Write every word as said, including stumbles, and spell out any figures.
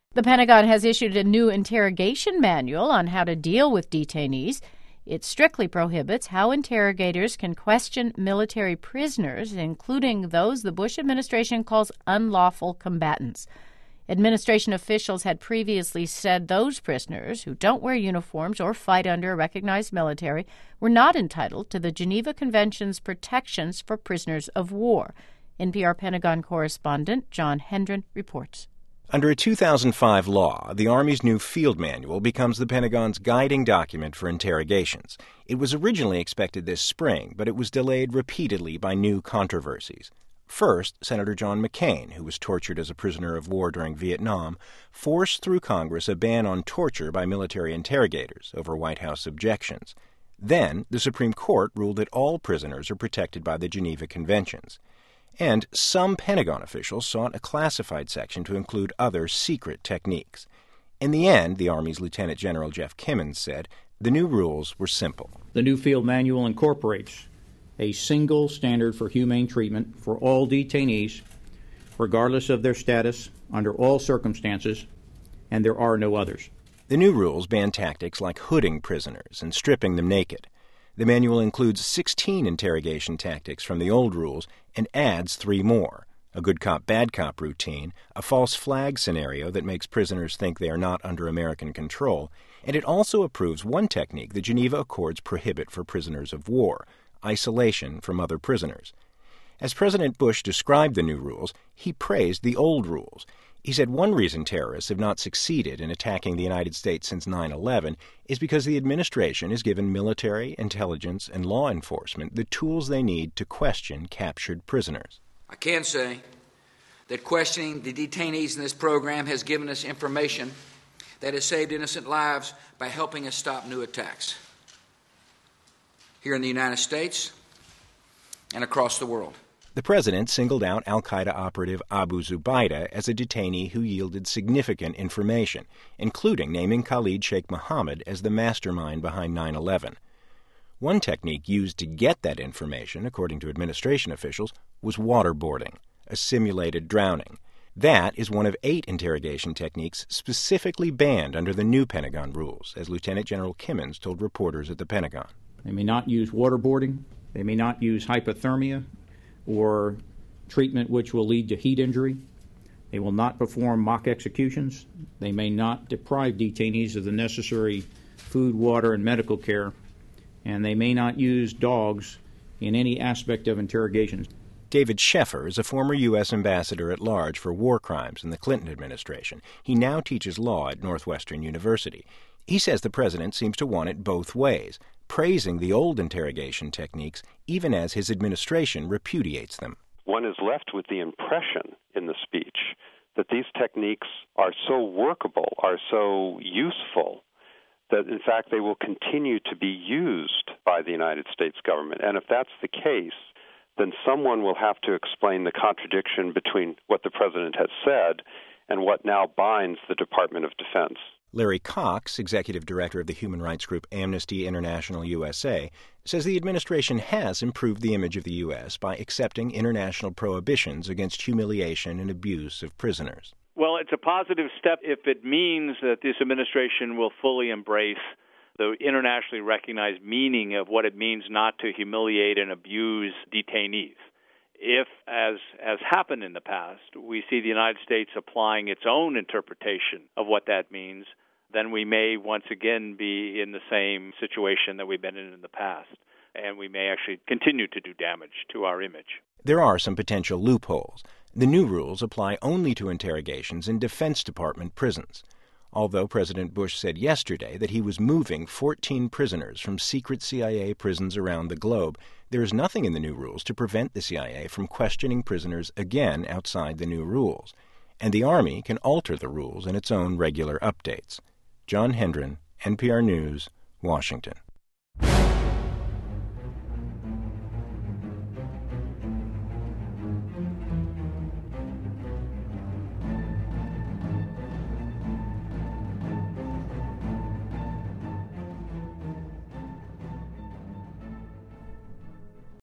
The Pentagon has issued a new interrogation manual on how to deal with detainees. It strictly prohibits how interrogators can question military prisoners, including those the Bush administration calls unlawful combatants. Administration officials had previously said those prisoners who don't wear uniforms or fight under a recognized military were not entitled to the Geneva Convention's protections for prisoners of war. N P R Pentagon correspondent John Hendren reports. Under a two thousand five law, the Army's new field manual becomes the Pentagon's guiding document for interrogations. It was originally expected this spring, but it was delayed repeatedly by new controversies. First, Senator John McCain, who was tortured as a prisoner of war during Vietnam, forced through Congress a ban on torture by military interrogators over White House objections. Then, the Supreme Court ruled that all prisoners are protected by the Geneva Conventions. And some Pentagon officials sought a classified section to include other secret techniques. In the end, the Army's Lieutenant General Jeff Kimmons said the new rules were simple. The new field manual incorporates a single standard for humane treatment for all detainees, regardless of their status, under all circumstances, and there are no others. The new rules ban tactics like hooding prisoners and stripping them naked. The manual includes sixteen interrogation tactics from the old rules and adds three more: a good cop, bad cop routine, a false flag scenario that makes prisoners think they are not under American control, and it also approves one technique the Geneva Accords prohibit for prisoners of war: isolation from other prisoners. As President Bush described the new rules, he praised the old rules. He said one reason terrorists have not succeeded in attacking the United States since nine eleven is because the administration has given military, intelligence, and law enforcement the tools they need to question captured prisoners. I can say that questioning the detainees in this program has given us information that has saved innocent lives by helping us stop new attacks here in the United States and across the world. The president singled out al-Qaeda operative Abu Zubaydah as a detainee who yielded significant information, including naming Khalid Sheikh Mohammed as the mastermind behind nine eleven. One technique used to get that information, according to administration officials, was waterboarding, a simulated drowning. That is one of eight interrogation techniques specifically banned under the new Pentagon rules, as Lieutenant General Kimmons told reporters at the Pentagon. They may not use waterboarding. They may not use hypothermia or treatment which will lead to heat injury. They will not perform mock executions. They may not deprive detainees of the necessary food, water, and medical care. And they may not use dogs in any aspect of interrogations. David Sheffer is a former U S ambassador at large for war crimes in the Clinton administration. He now teaches law at Northwestern University. He says the president seems to want it both ways, praising the old interrogation techniques even as his administration repudiates them. One is left with the impression in the speech that these techniques are so workable, are so useful, that in fact they will continue to be used by the United States government. And if that's the case, then someone will have to explain the contradiction between what the president has said and what now binds the Department of Defense. Larry Cox, executive director of the human rights group Amnesty International U S A, says the administration has improved the image of the U S by accepting international prohibitions against humiliation and abuse of prisoners. Well, it's a positive step if it means that this administration will fully embrace the internationally recognized meaning of what it means not to humiliate and abuse detainees. If, as has happened in the past, we see the United States applying its own interpretation of what that means, then we may once again be in the same situation that we've been in in the past, and we may actually continue to do damage to our image. There are some potential loopholes. The new rules apply only to interrogations in Defense Department prisons. Although President Bush said yesterday that he was moving fourteen prisoners from secret C I A prisons around the globe, there is nothing in the new rules to prevent the C I A from questioning prisoners again outside the new rules. And the Army can alter the rules in its own regular updates. John Hendren, N P R News, Washington.